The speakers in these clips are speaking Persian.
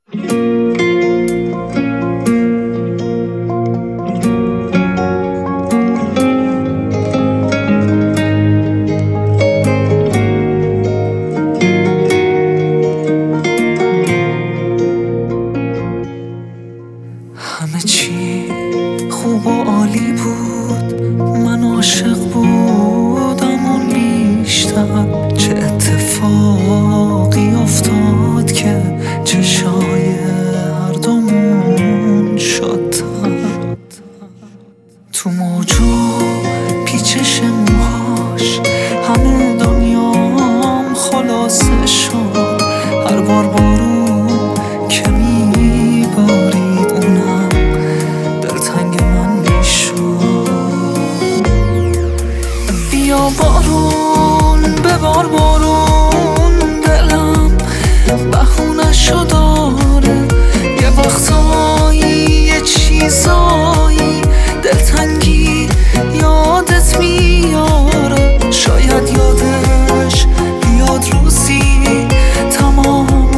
همه چی خوب و عالی بود، من عاشق بودم اون بیشتر. چه اتفاقی افتاد که چشای هر دومون شدتر. تو موجو پیچش موهاش همه دنیام خلاصه شد. هر بار بارون که میبارید اونم دلتنگ من میشد. بیا بارون ببار بارون، دلم بهونه‌شو داره. یه وقتایی یه چیزایی دلتنگی یادت میاره. شاید یادش بیاد روزی تمام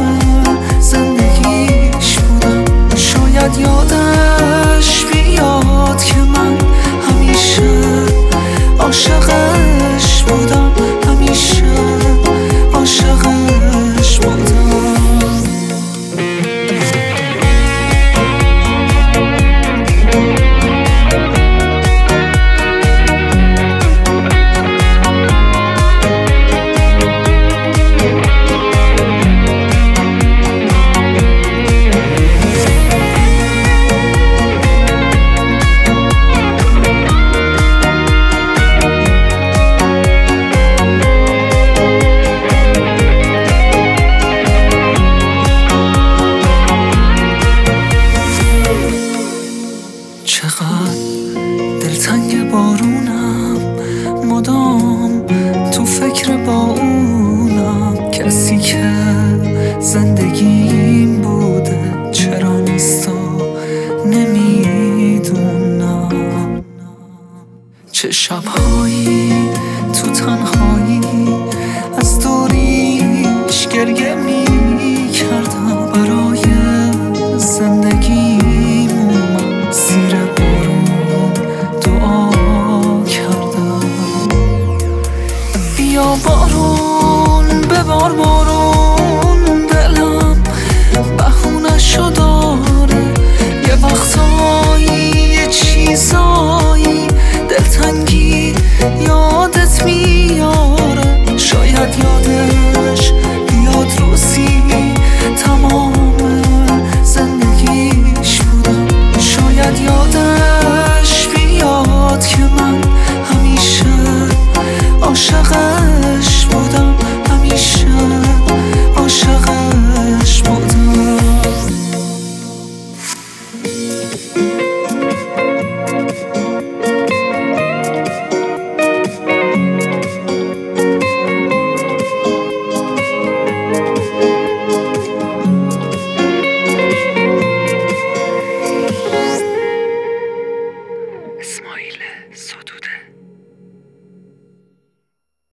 زندگیش بودم. شاید یادش بیاد که من همیشه عاشقش بودم، همیشه عاشقش بودم. چقدر دلتنگ بارونم، مدام تو فکر با اونم. کسی که زندگیم بوده چرا نیست و نمیدونم. چه شبهایی تو تنهایی از دوریش گریه